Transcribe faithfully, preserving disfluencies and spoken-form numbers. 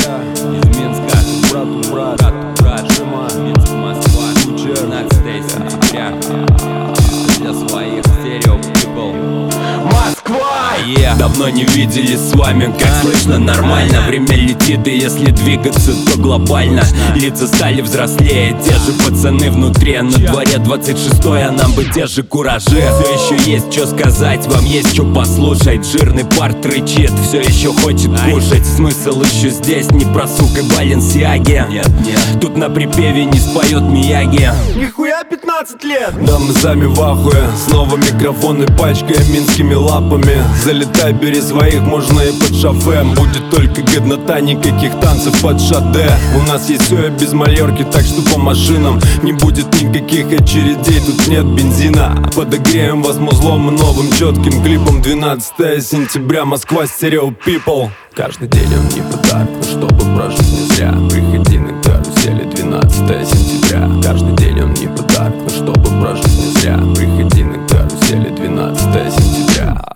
сентября. Из Минска, брат, брат, брат, брат, Жима, Минск, Москва, двенадцатое сентября. Для своих стерео people. Москва! Yeah. Давно не виделись с вами, как слышно, нормально. Время летит, и если двигаться, то глобально. Лица стали взрослее, те же пацаны внутри. На дворе двадцать шестое, а нам бы те же куражи. Все еще есть что сказать, вам есть что послушать. Жирный парт рычит, все еще хочет кушать. Смысл еще здесь, не про сук и Баленсиаги. Нет, нет, тут на припеве не споет Мияги. Нихуя пятнадцать лет! Да мы сами в ахуе, снова микрофоны пачкаем минскими лапами. Залетай, бери своих, можно и под шофе. Будет только годнота, никаких танцев под шаде. У нас есть все и без малерки, так что по машинам не будет никаких очередей, тут нет бензина. Подогреем вас музлом и новым четким клипом. Двенадцатое сентября, Москва, стерео people. Каждый день он не подарок, но чтобы прожить не зря. Приходи на карусели, двенадцатое сентября. Каждый день он не подарок, но чтобы прожить не зря. Приходи на карусели, двенадцатое сентября.